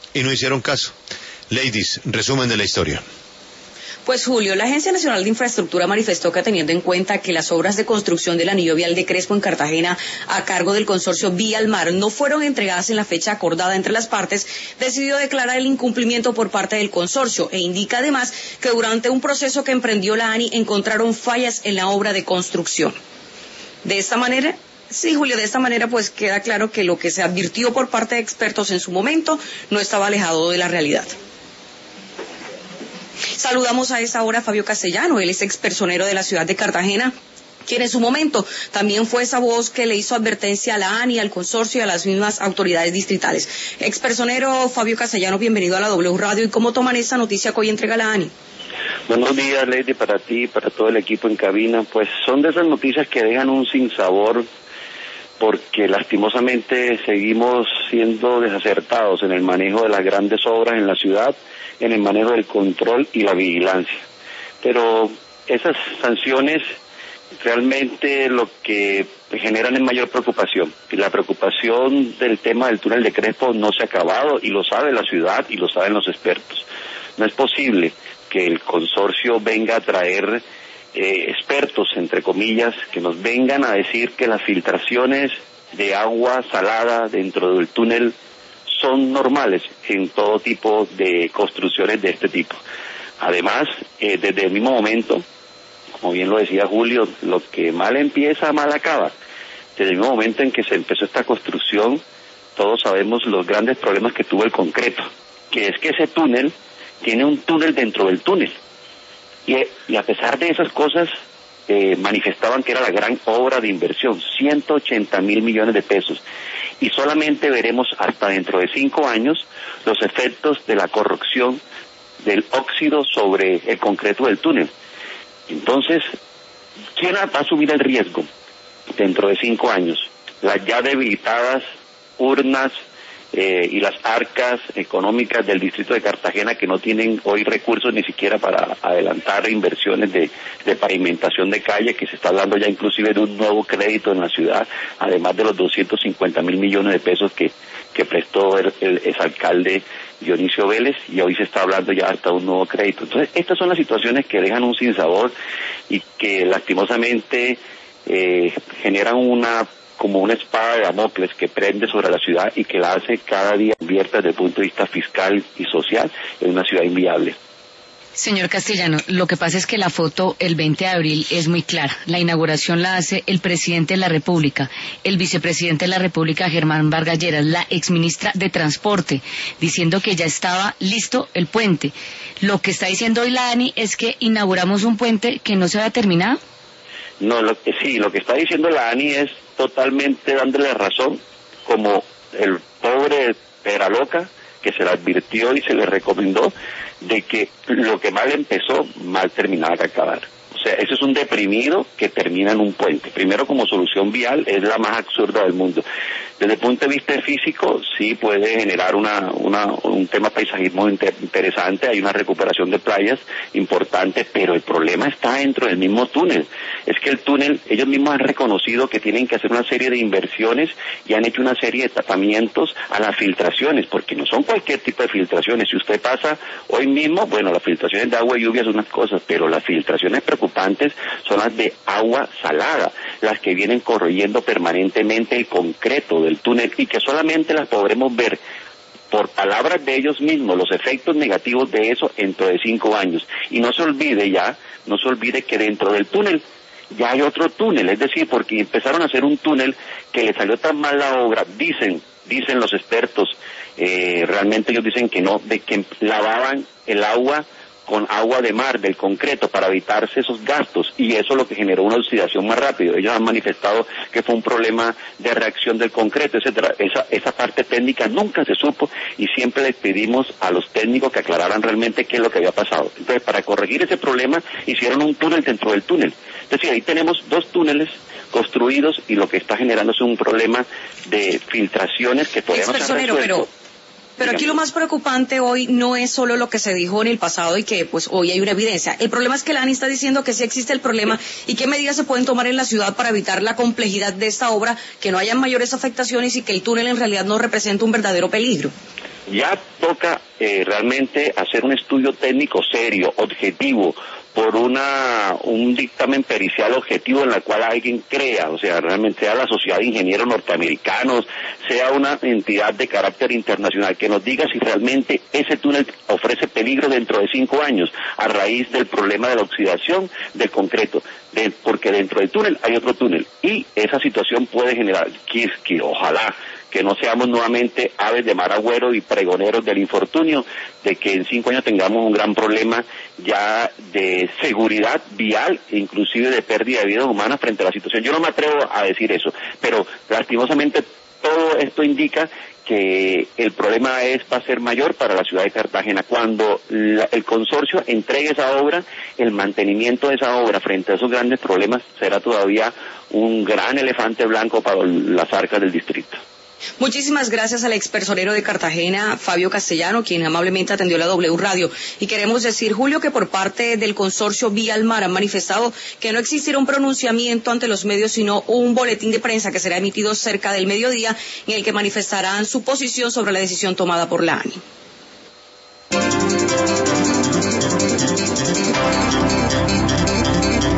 y no hicieron caso. Ladies, resumen de la historia. Pues Julio, la Agencia Nacional de Infraestructura manifestó que teniendo en cuenta que las obras de construcción del anillo vial de Crespo en Cartagena a cargo del consorcio Vía al Mar no fueron entregadas en la fecha acordada entre las partes, decidió declarar el incumplimiento por parte del consorcio e indica además que durante un proceso que emprendió la ANI encontraron fallas en la obra de construcción. De esta manera, sí, Julio, de esta manera pues queda claro que lo que se advirtió por parte de expertos en su momento no estaba alejado de la realidad. Saludamos a esta hora a Fabio Castellano, él es expersonero de la ciudad de Cartagena, quien en su momento también fue esa voz que le hizo advertencia a la ANI, al consorcio y a las mismas autoridades distritales. Expersonero Fabio Castellano, bienvenido a la W Radio. ¿Y cómo toman esta noticia que hoy entrega la ANI? Buenos días, Lady, para ti, para todo el equipo en cabina. Pues son de esas noticias que dejan un sinsabor, porque lastimosamente seguimos siendo desacertados en el manejo de las grandes obras en la ciudad, en el manejo del control y la vigilancia. Pero esas sanciones realmente lo que generan es mayor preocupación. Y la preocupación del tema del túnel de Crespo no se ha acabado, y lo sabe la ciudad y lo saben los expertos. No es posible que el consorcio venga a traer expertos, entre comillas, que nos vengan a decir que las filtraciones de agua salada dentro del túnel son normales en todo tipo de construcciones de este tipo. Además, desde el mismo momento, como bien lo decía Julio, lo que mal empieza, mal acaba. Desde el mismo momento en que se empezó esta construcción, todos sabemos los grandes problemas que tuvo el concreto, que es que ese túnel tiene un túnel dentro del túnel. Y a pesar de esas cosas, manifestaban que era la gran obra de inversión, 180.000 millones de pesos. Y solamente veremos hasta dentro de 5 años los efectos de la corrosión del óxido sobre el concreto del túnel. Entonces, ¿quién va a asumir el riesgo dentro de 5 años? Las ya debilitadas urnas y las arcas económicas del distrito de Cartagena, que no tienen hoy recursos ni siquiera para adelantar inversiones de pavimentación de calle, que se está hablando ya inclusive de un nuevo crédito en la ciudad, además de los 250.000 millones de pesos que prestó el exalcalde Dionisio Vélez, y hoy se está hablando ya hasta un nuevo crédito. Entonces, estas son las situaciones que dejan un sinsabor y que lastimosamente generan como una espada de Damocles que prende sobre la ciudad y que la hace cada día abierta desde el punto de vista fiscal y social en una ciudad inviable. Señor Castellano, lo que pasa es que la foto el 20 de abril es muy clara. La inauguración la hace el presidente de la República, el vicepresidente de la República, Germán Vargas Lleras, la exministra de Transporte, diciendo que ya estaba listo el puente. Lo que está diciendo hoy la ANI es que inauguramos un puente que no se había terminado. No, lo que está diciendo la ANI es totalmente dándole razón, como el pobre Peraloca, que se le advirtió y se le recomendó de que lo que mal empezó, mal terminaba que acabar. O sea, eso es un deprimido que termina en un puente. Primero, como solución vial, es la más absurda del mundo. Desde el punto de vista físico, sí puede generar un tema paisajismo interesante, hay una recuperación de playas importante, pero el problema está dentro del mismo túnel. Es que el túnel, ellos mismos han reconocido que tienen que hacer una serie de inversiones y han hecho una serie de tapamientos a las filtraciones, porque no son cualquier tipo de filtraciones. Si usted pasa hoy mismo, bueno, las filtraciones de agua y lluvia son unas cosas, pero las filtraciones preocupantes son las de agua salada, las que vienen corroyendo permanentemente el concreto del túnel y que solamente las podremos ver, por palabras de ellos mismos, los efectos negativos de eso dentro de 5 años. Y no se olvide que dentro del túnel ya hay otro túnel, es decir, porque empezaron a hacer un túnel que le salió tan mal la obra, dicen los expertos, realmente ellos dicen que no, de que lavaban el agua con agua de mar, del concreto, para evitarse esos gastos, y eso es lo que generó una oxidación más rápido. Ellos han manifestado que fue un problema de reacción del concreto, etcétera. Esa parte técnica nunca se supo, y siempre les pedimos a los técnicos que aclararan realmente qué es lo que había pasado. Entonces, para corregir ese problema, hicieron un túnel dentro del túnel. Es decir, ahí tenemos 2 túneles construidos, y lo que está generando es un problema de filtraciones que todavía no se han resuelto. Pero aquí lo más preocupante hoy no es solo lo que se dijo en el pasado y que pues hoy hay una evidencia. El problema es que la ANI está diciendo que sí existe el problema y qué medidas se pueden tomar en la ciudad para evitar la complejidad de esta obra, que no haya mayores afectaciones y que el túnel en realidad no represente un verdadero peligro. ya toca realmente hacer un estudio técnico serio, objetivo, por un dictamen pericial objetivo en la cual alguien crea, o sea, realmente sea la Sociedad de Ingenieros Norteamericanos, sea una entidad de carácter internacional, que nos diga si realmente ese túnel ofrece peligro dentro de 5 años, a raíz del problema de la oxidación del concreto, porque dentro del túnel hay otro túnel, y esa situación puede generar, que ojalá que no seamos nuevamente aves de mal agüero y pregoneros del infortunio, de que en 5 años tengamos un gran problema ya de seguridad vial, inclusive de pérdida de vidas humanas frente a la situación. Yo no me atrevo a decir eso, pero lastimosamente todo esto indica que el problema va a ser mayor para la ciudad de Cartagena. Cuando el consorcio entregue esa obra, el mantenimiento de esa obra frente a esos grandes problemas será todavía un gran elefante blanco para las arcas del distrito. Muchísimas gracias al expersonero de Cartagena, Fabio Castellano, quien amablemente atendió la W Radio. Y queremos decir, Julio, que por parte del consorcio Vía al Mar han manifestado que no existirá un pronunciamiento ante los medios, sino un boletín de prensa que será emitido cerca del mediodía, en el que manifestarán su posición sobre la decisión tomada por la ANI.